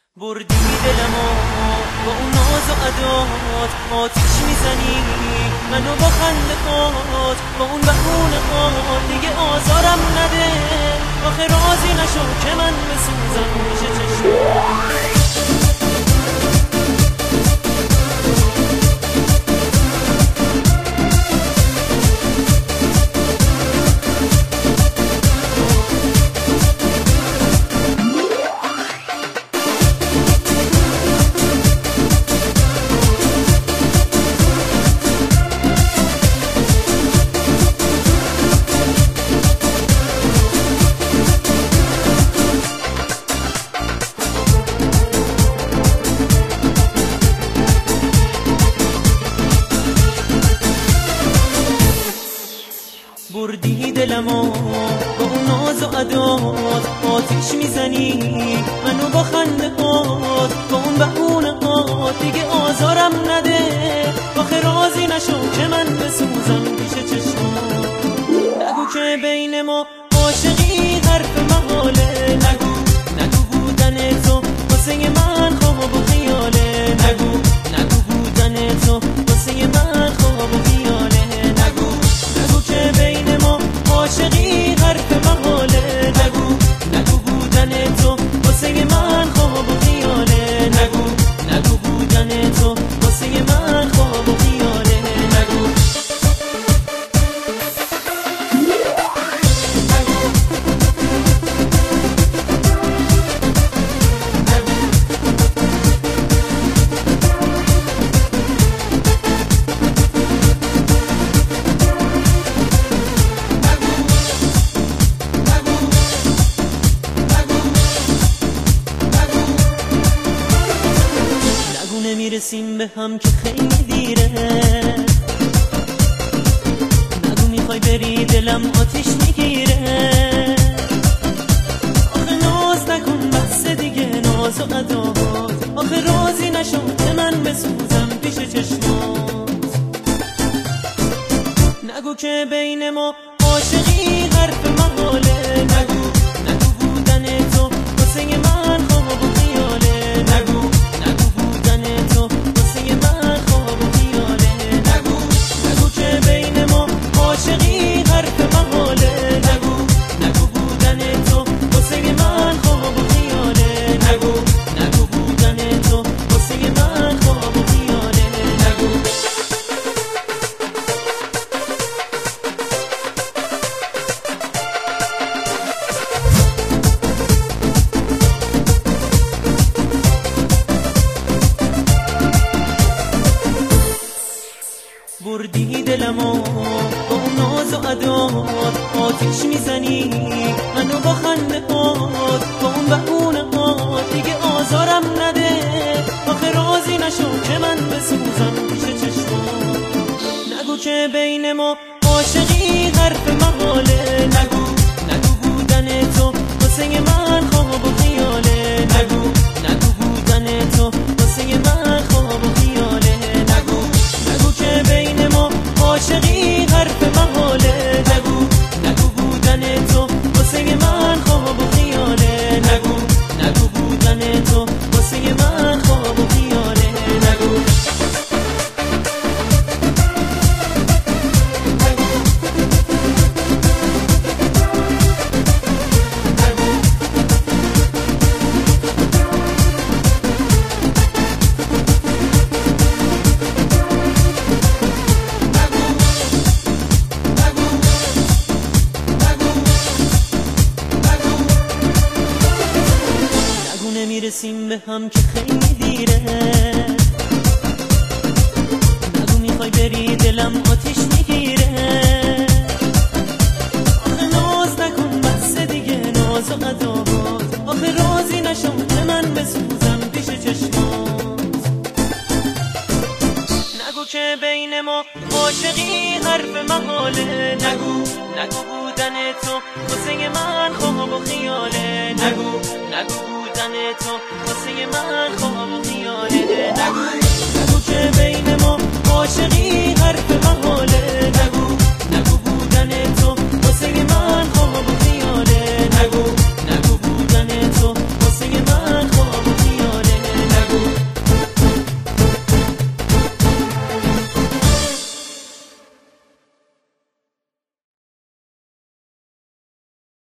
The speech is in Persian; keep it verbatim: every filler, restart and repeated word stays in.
بردی دلمو با اون ناز و عدات، آتیش میزنی منو با خندهات، با اون بهونهات دیگه آزارم نده. آخه راضی نشو که من بسوزم پیش چشمات. بردی دلمو با اون ناز و عدات، آتیش میزنی منو با خندهات، با اون بهونهات دیگه آزارم نده. آخه راضی نشو که من بسوزم پیش چشمات. نگو که بین ما عاشقی حرف محاله، نگو نگو بودن تو واسه من خواب و خیاله، نگو نگو بودن تو واسه من خواب و خیاله، نگو نگو که بین ما عاشقی حرف محاله، نگو نگو بودن تو واسه من خواب و خیاله، نگو نگو بودن تو واسه من خواب و خیاله، نگو نمیرسیم به هم که خیلی دیره، نگو میخوای بری دلم آتیش میگیره. آخه ناز نکن بس دیگه ناز و عدات، آخه راضی نشو که من بسوزم پیش چشمات. نگو که بین ما عاشقی حرف محاله، نگو نگو بودن تو واسه من خواب و خیاله، نگو نگو بودن تو واسه من خواب و خیاله، نگو نگو که بین ما عاشقی حرف محاله، نگو نگو بودن تو واسه من خواب و خیاله، نگو نگو بودن تو واسه من خواب و خیاله، نگو بردی دلمو با اون ناز و عدات، آتیش میزنی منو با خندهات، با اون بهونهات دیگه آزارم نده. آخه راضی نشو که من بسوزم پیش چشمات. نگو که بین ما عاشقی حرف محاله، نگو نگو بودن تو واسه من خواب و خیاله، نگو نگو بودن تو واسه من خواب و خیاله، نگو نگو که بین ما عاشقی حرف محاله، نگو نگو بودن تو واسه من خواب و خیاله، نگو نگو بودن تو واسه من خواب و خیاله، نگو نمیرسیم به هم که خیلی دیره، نگو میخوای بری دلم آتیش میگیره. آخه ناز نکن بس دیگه ناز و عدات، آخه راضی نشو که من بسوزم پیش چشمات. نگو که بین ما عاشقی حرف محاله، نگو نگو بودن تو واسه من خواب و خیاله، نگو نگو بودن تو واسه من خواب و خیاله، نگو نگو که بین ما عاشقی حرف محاله، نگو نگو بودن تو واسه من خواب و خیاله.